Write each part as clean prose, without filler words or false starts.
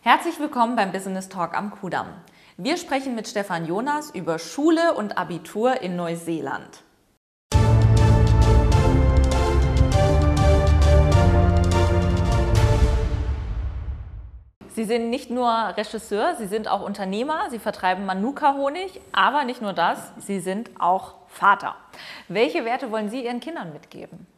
Herzlich willkommen beim Business Talk am Kudamm. Wir sprechen mit Stefan Jonas über Schule und Abitur in Neuseeland. Sie sind nicht nur Regisseur, Sie sind auch Unternehmer, Sie vertreiben Manuka-Honig, aber nicht nur das, Sie sind auch Vater. Welche Werte wollen Sie Ihren Kindern mitgeben?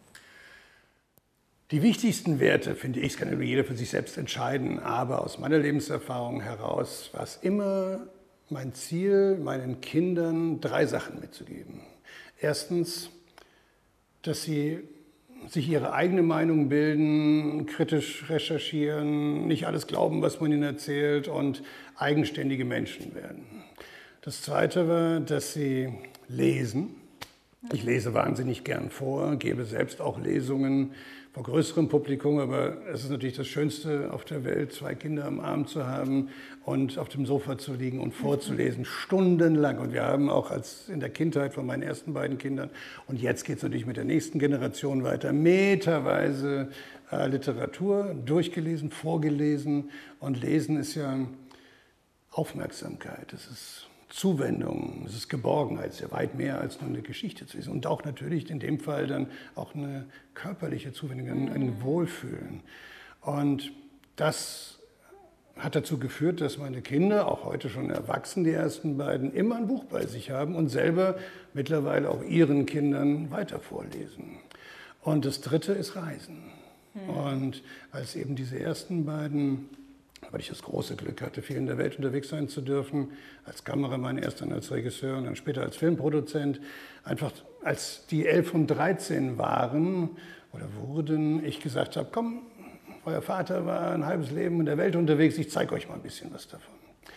Die wichtigsten Werte, finde ich, kann jeder für sich selbst entscheiden, aber aus meiner Lebenserfahrung heraus war es immer mein Ziel, meinen Kindern 3 Sachen mitzugeben. Erstens, dass sie sich ihre eigene Meinung bilden, kritisch recherchieren, nicht alles glauben, was man ihnen erzählt und eigenständige Menschen werden. Das Zweite war, dass sie lesen. Ich lese wahnsinnig gern vor, gebe selbst auch Lesungen vor größerem Publikum, aber es ist natürlich das Schönste auf der Welt, 2 Kinder am Arm zu haben und auf dem Sofa zu liegen und vorzulesen, stundenlang. Und wir haben auch in der Kindheit von meinen ersten beiden Kindern, und jetzt geht es natürlich mit der nächsten Generation weiter, meterweise Literatur durchgelesen, vorgelesen. Und Lesen ist ja Aufmerksamkeit, es ist Zuwendung, es ist Geborgenheit, es ist ja weit mehr als nur eine Geschichte zu lesen. Und auch natürlich in dem Fall dann auch eine körperliche Zuwendung, ein Wohlfühlen. Und das hat dazu geführt, dass meine Kinder, auch heute schon erwachsen, die ersten beiden, immer ein Buch bei sich haben und selber mittlerweile auch ihren Kindern weiter vorlesen. Und das Dritte ist Reisen. Und als eben diese ersten beiden, weil ich das große Glück hatte, viel in der Welt unterwegs sein zu dürfen, als Kameramann, erst dann als Regisseur und dann später als Filmproduzent. Einfach als die 11 und 13 waren oder wurden, ich gesagt habe, komm, euer Vater war ein halbes Leben in der Welt unterwegs, ich zeige euch mal ein bisschen was davon.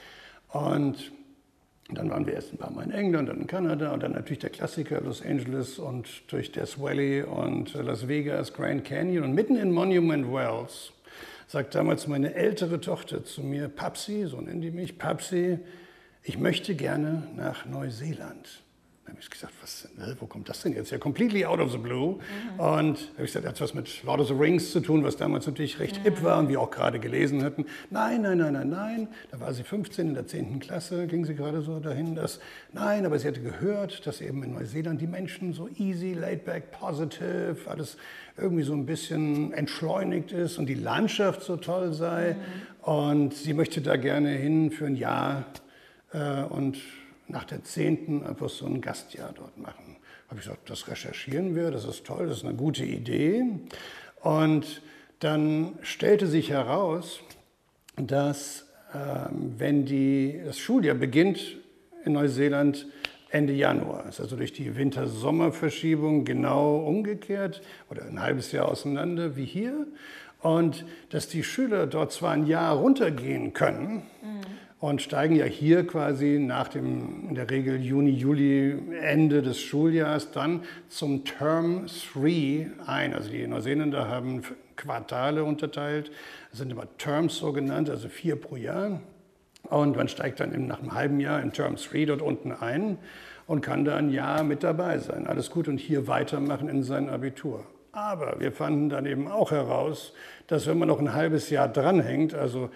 Und dann waren wir erst ein paar Mal in England, dann in Kanada und dann natürlich der Klassiker Los Angeles und durch Death Valley und Las Vegas, Grand Canyon und mitten in Monument Wells sagt damals meine ältere Tochter zu mir, Papsi, so nennen die mich, Papsi, ich möchte gerne nach Neuseeland. Dann habe ich gesagt, wo kommt das denn jetzt? Ja, completely out of the blue. Und habe ich gesagt, das hat was mit Lord of the Rings zu tun, was damals natürlich recht hip war und wir auch gerade gelesen hatten. Nein. Da war sie 15, in der 10. Klasse ging sie gerade so dahin. Nein, aber sie hatte gehört, dass eben in Neuseeland die Menschen so easy, laid back, positive, alles irgendwie so ein bisschen entschleunigt ist und die Landschaft so toll sei. Und sie möchte da gerne hin für ein Jahr und nach der 10. einfach so ein Gastjahr dort machen. Habe ich gesagt, das recherchieren wir, das ist toll, das ist eine gute Idee. Und dann stellte sich heraus, dass wenn das Schuljahr beginnt in Neuseeland Ende Januar, ist also durch die Winter-Sommer-Verschiebung genau umgekehrt oder ein halbes Jahr auseinander wie hier. Und dass die Schüler dort zwar ein Jahr runtergehen können, und steigen ja hier quasi nach dem, in der Regel Juni, Juli, Ende des Schuljahres dann zum Term 3 ein. Also die Neuseeländer haben Quartale unterteilt, das sind immer Terms so genannt, also 4 pro Jahr. Und man steigt dann eben nach einem halben Jahr in Term 3 dort unten ein und kann da ein Jahr mit dabei sein. Alles gut und hier weitermachen in sein Abitur. Aber wir fanden dann eben auch heraus, dass wenn man noch ein halbes Jahr dranhängt, also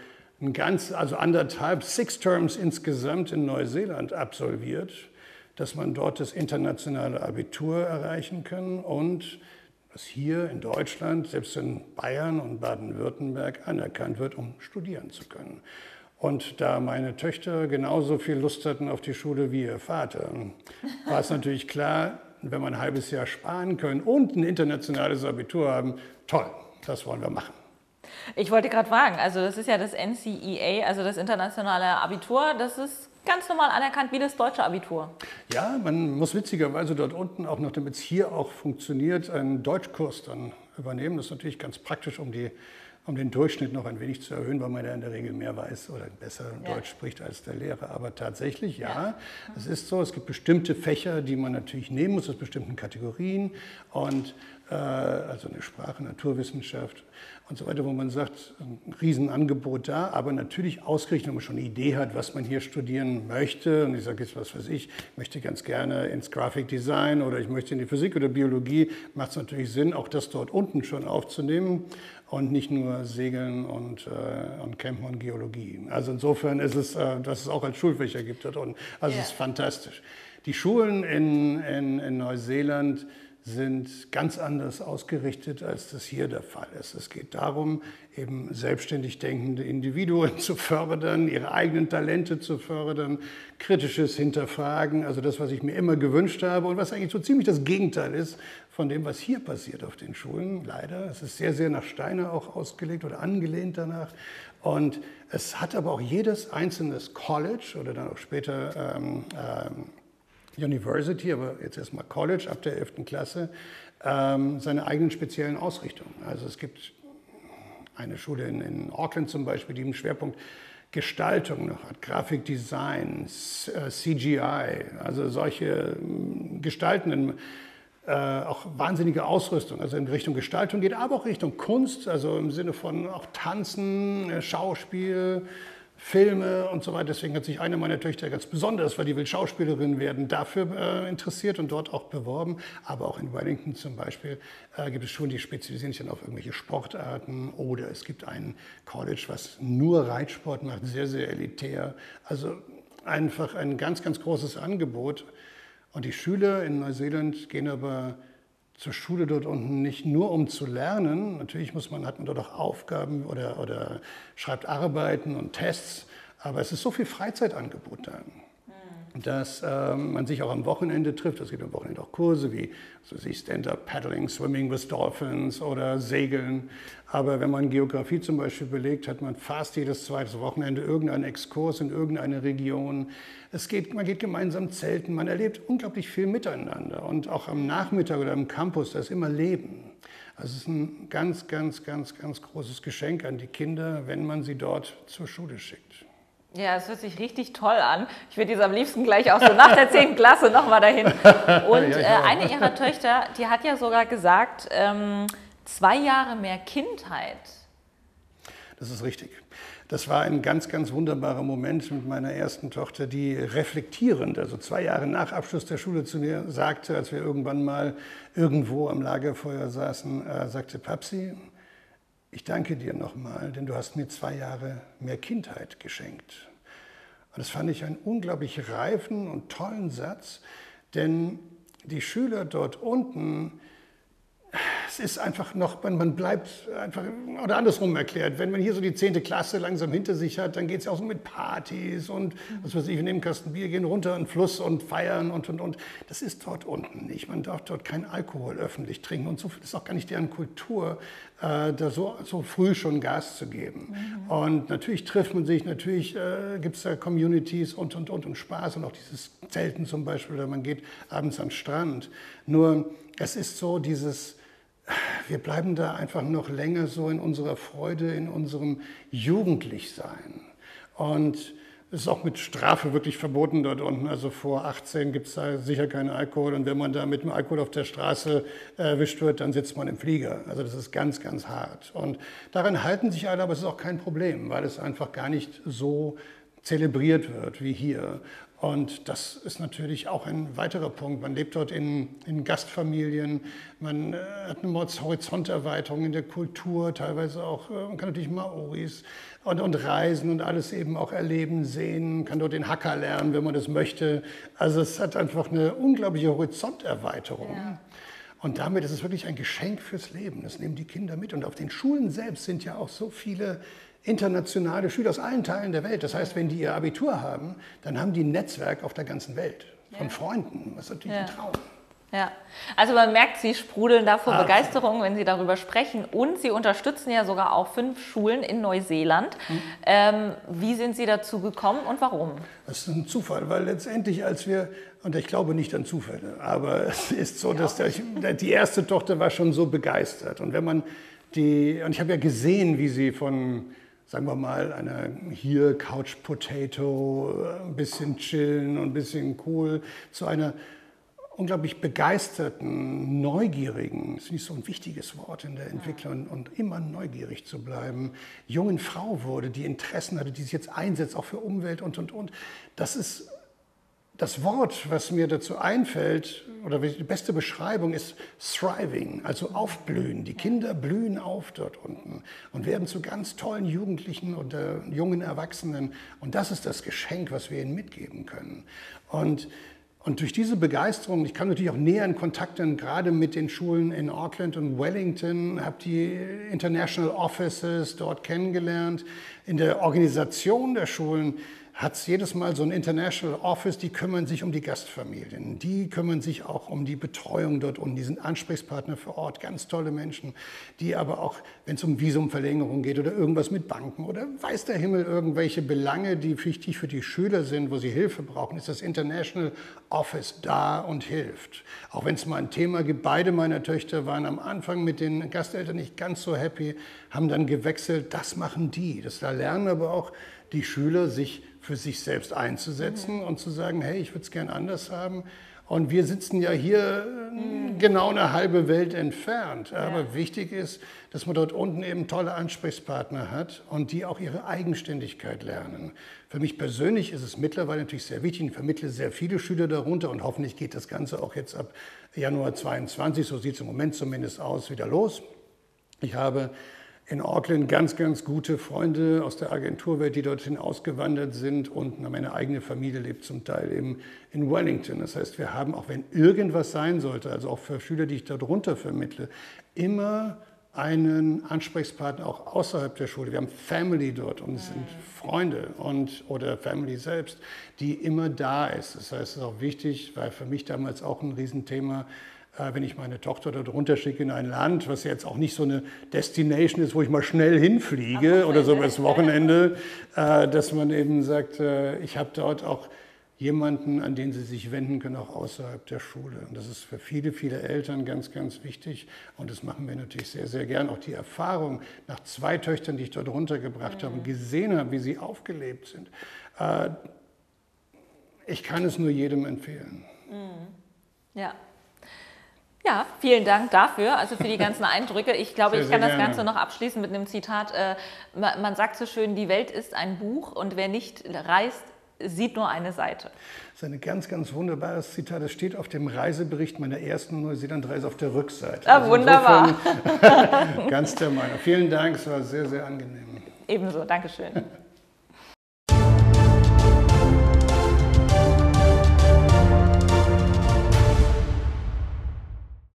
6 Terms insgesamt in Neuseeland absolviert, dass man dort das internationale Abitur erreichen kann und was hier in Deutschland, selbst in Bayern und Baden-Württemberg anerkannt wird, um studieren zu können. Und da meine Töchter genauso viel Lust hatten auf die Schule wie ihr Vater, war es natürlich klar, wenn wir ein halbes Jahr sparen können und ein internationales Abitur haben, toll, das wollen wir machen. Ich wollte gerade fragen, also das ist ja das NCEA, also das internationale Abitur, das ist ganz normal anerkannt wie das deutsche Abitur. Ja, man muss witzigerweise dort unten auch noch, damit es hier auch funktioniert, einen Deutschkurs dann übernehmen. Das ist natürlich ganz praktisch, um den Durchschnitt noch ein wenig zu erhöhen, weil man ja in der Regel mehr weiß oder besser Deutsch spricht als der Lehrer. Aber tatsächlich, es ist so, es gibt bestimmte Fächer, die man natürlich nehmen muss aus bestimmten Kategorien. Und also eine Sprache, Naturwissenschaft und so weiter, wo man sagt, ein Riesenangebot da, aber natürlich ausgerichtet, wenn man schon eine Idee hat, was man hier studieren möchte. Und ich sage jetzt, was weiß ich möchte ganz gerne ins Graphic Design oder ich möchte in die Physik oder Biologie, macht es natürlich Sinn, auch das dort unten schon aufzunehmen und nicht nur Segeln und Campen und Geologie. Also insofern ist es, dass es auch als Schulfächer gibt dort unten. Also es ist fantastisch. Die Schulen in Neuseeland sind ganz anders ausgerichtet, als das hier der Fall ist. Es geht darum, eben selbstständig denkende Individuen zu fördern, ihre eigenen Talente zu fördern, kritisches Hinterfragen, also das, was ich mir immer gewünscht habe und was eigentlich so ziemlich das Gegenteil ist von dem, was hier passiert auf den Schulen, leider. Es ist sehr, sehr nach Steiner auch ausgelegt oder angelehnt danach. Und es hat aber auch jedes einzelne College oder dann auch später University, aber jetzt erstmal College ab der 11. Klasse, seine eigenen speziellen Ausrichtungen. Also es gibt eine Schule in Auckland zum Beispiel, die einen Schwerpunkt Gestaltung noch hat, Grafikdesign, CGI, also solche gestaltenden, auch wahnsinnige Ausrüstung, also in Richtung Gestaltung geht, aber auch Richtung Kunst, also im Sinne von auch Tanzen, Schauspiel, Filme und so weiter. Deswegen hat sich eine meiner Töchter ganz besonders, weil die will Schauspielerin werden, dafür interessiert und dort auch beworben. Aber auch in Wellington zum Beispiel gibt es Schulen, die spezialisieren sich dann auf irgendwelche Sportarten. Oder es gibt ein College, was nur Reitsport macht, sehr, sehr elitär. Also einfach ein ganz, ganz großes Angebot. Und die Schüler in Neuseeland gehen aber zur Schule dort unten nicht nur um zu lernen. Natürlich hat man dort auch Aufgaben oder schreibt Arbeiten und Tests, aber es ist so viel Freizeitangebot da, dass man sich auch am Wochenende trifft. Es gibt am Wochenende auch Kurse wie Stand-up Paddling, Swimming with Dolphins oder Segeln. Aber wenn man Geografie zum Beispiel belegt, hat man fast jedes zweite Wochenende irgendeinen Exkurs in irgendeine Region. Man geht gemeinsam zelten, man erlebt unglaublich viel miteinander. Und auch am Nachmittag oder am Campus, da ist immer Leben. Also es ist ein ganz, ganz, ganz, ganz großes Geschenk an die Kinder, wenn man sie dort zur Schule schickt. Ja, es hört sich richtig toll an. Ich würde jetzt am liebsten gleich auch so nach der 10. Klasse nochmal dahin. Und ja, eine ihrer Töchter, die hat ja sogar gesagt, 2 Jahre mehr Kindheit. Das ist richtig. Das war ein ganz, ganz wunderbarer Moment mit meiner ersten Tochter, die reflektierend, also 2 Jahre nach Abschluss der Schule zu mir sagte, als wir irgendwann mal irgendwo am Lagerfeuer saßen, sagte: Papsi, ich danke dir nochmal, denn du hast mir 2 Jahre mehr Kindheit geschenkt. Und das fand ich einen unglaublich reifen und tollen Satz, denn die Schüler dort unten, es ist einfach noch, man bleibt einfach, oder andersrum erklärt, wenn man hier so die 10. Klasse langsam hinter sich hat, dann geht es ja auch so mit Partys und was weiß ich, wir nehmen einen Kasten Bier, gehen runter in den Fluss und feiern und. Das ist dort unten nicht. Man darf dort keinen Alkohol öffentlich trinken und so ist auch gar nicht deren Kultur, da so früh schon Gas zu geben. Und natürlich trifft man sich, natürlich gibt es da Communities und Spaß und auch dieses Zelten zum Beispiel, oder man geht abends an den Strand. Nur es ist so wir bleiben da einfach noch länger so in unserer Freude, in unserem Jugendlichsein. Und es ist auch mit Strafe wirklich verboten dort unten. Also vor 18 gibt es da sicher keinen Alkohol. Und wenn man da mit dem Alkohol auf der Straße erwischt wird, dann sitzt man im Flieger. Also das ist ganz, ganz hart. Und daran halten sich alle, aber es ist auch kein Problem, weil es einfach gar nicht so zelebriert wird wie hier. Und das ist natürlich auch ein weiterer Punkt. Man lebt dort in Gastfamilien, man hat eine Horizonterweiterung in der Kultur, teilweise auch, man kann natürlich Maoris und reisen und alles eben auch erleben, sehen, kann dort den Hakka lernen, wenn man das möchte. Also es hat einfach eine unglaubliche Horizonterweiterung. Ja. Und damit ist es wirklich ein Geschenk fürs Leben. Das nehmen die Kinder mit. Und auf den Schulen selbst sind ja auch so viele internationale Schüler aus allen Teilen der Welt. Das heißt, wenn die ihr Abitur haben, dann haben die ein Netzwerk auf der ganzen Welt von Freunden. Das ist natürlich ein Traum. Ja, also man merkt, Sie sprudeln da vor Begeisterung, wenn Sie darüber sprechen. Und Sie unterstützen ja sogar auch 5 Schulen in Neuseeland. Wie sind Sie dazu gekommen und warum? Das ist ein Zufall, weil letztendlich, und ich glaube nicht an Zufälle, aber es ist so, dass die erste Tochter war schon so begeistert. Und und ich habe ja gesehen, wie sie von, sagen wir mal, einer hier Couch Potato, ein bisschen chillen und ein bisschen cool, zu einer unglaublich begeisterten, neugierigen, das ist nicht so ein wichtiges Wort in der Entwicklung, und immer neugierig zu bleiben, jungen Frau wurde, die Interessen hatte, die sich jetzt einsetzt, auch für Umwelt und. Das ist das Wort, was mir dazu einfällt, oder die beste Beschreibung ist thriving, also aufblühen. Die Kinder blühen auf dort unten und werden zu ganz tollen Jugendlichen oder jungen Erwachsenen. Und das ist das Geschenk, was wir ihnen mitgeben können. Und durch diese Begeisterung, ich kam natürlich auch näher in Kontakt dann gerade mit den Schulen in Auckland und Wellington, habe die International Offices dort kennengelernt. In der Organisation der Schulen hat es jedes Mal so ein International Office, die kümmern sich um die Gastfamilien, die kümmern sich auch um die Betreuung dort unten, die sind Ansprechpartner vor Ort, ganz tolle Menschen, die aber auch, wenn es um Visumverlängerung geht oder irgendwas mit Banken oder weiß der Himmel, irgendwelche Belange, die wichtig für die Schüler sind, wo sie Hilfe brauchen, ist das International Office da und hilft. Auch wenn es mal ein Thema gibt, beide meiner Töchter waren am Anfang mit den Gasteltern nicht ganz so happy, haben dann gewechselt, das machen die. Da lernen aber auch die Schüler, sich für sich selbst einzusetzen und zu sagen, hey, ich würde es gern anders haben. Und wir sitzen ja hier genau eine halbe Welt entfernt. Aber wichtig ist, dass man dort unten eben tolle Ansprechpartner hat und die auch ihre Eigenständigkeit lernen. Für mich persönlich ist es mittlerweile natürlich sehr wichtig. Ich vermittle sehr viele Schüler darunter und hoffentlich geht das Ganze auch jetzt ab Januar 22, so sieht es im Moment zumindest aus, wieder los. Ich habe in Auckland ganz, ganz gute Freunde aus der Agenturwelt, die dorthin ausgewandert sind, und meine eigene Familie lebt zum Teil eben in Wellington. Das heißt, wir haben, auch wenn irgendwas sein sollte, also auch für Schüler, die ich darunter vermittle, immer einen Ansprechpartner auch außerhalb der Schule. Wir haben Family dort und es sind Freunde oder Family selbst, die immer da ist. Das heißt, es ist auch wichtig, weil für mich damals auch ein Riesenthema, wenn ich meine Tochter dort runterschicke in ein Land, was jetzt auch nicht so eine Destination ist, wo ich mal schnell hinfliege oder so übers Wochenende, dass man eben sagt, ich habe dort auch jemanden, an den sie sich wenden können, auch außerhalb der Schule. Und das ist für viele, viele Eltern ganz, ganz wichtig. Und das machen wir natürlich sehr, sehr gern. Auch die Erfahrung nach 2 Töchtern, die ich dort runtergebracht habe und gesehen habe, wie sie aufgelebt sind. Ich kann es nur jedem empfehlen. Ja. Ja, vielen Dank dafür, also für die ganzen Eindrücke. Ich glaube, ich kann das Ganze noch abschließen mit einem Zitat. Man sagt so schön, die Welt ist ein Buch und wer nicht reist, sieht nur eine Seite. Das ist ein ganz, ganz wunderbares Zitat. Das steht auf dem Reisebericht meiner ersten Neuseelandreise auf der Rückseite. Ah, also wunderbar. Ganz der Meinung. Vielen Dank, es war sehr, sehr angenehm. Ebenso, Dankeschön.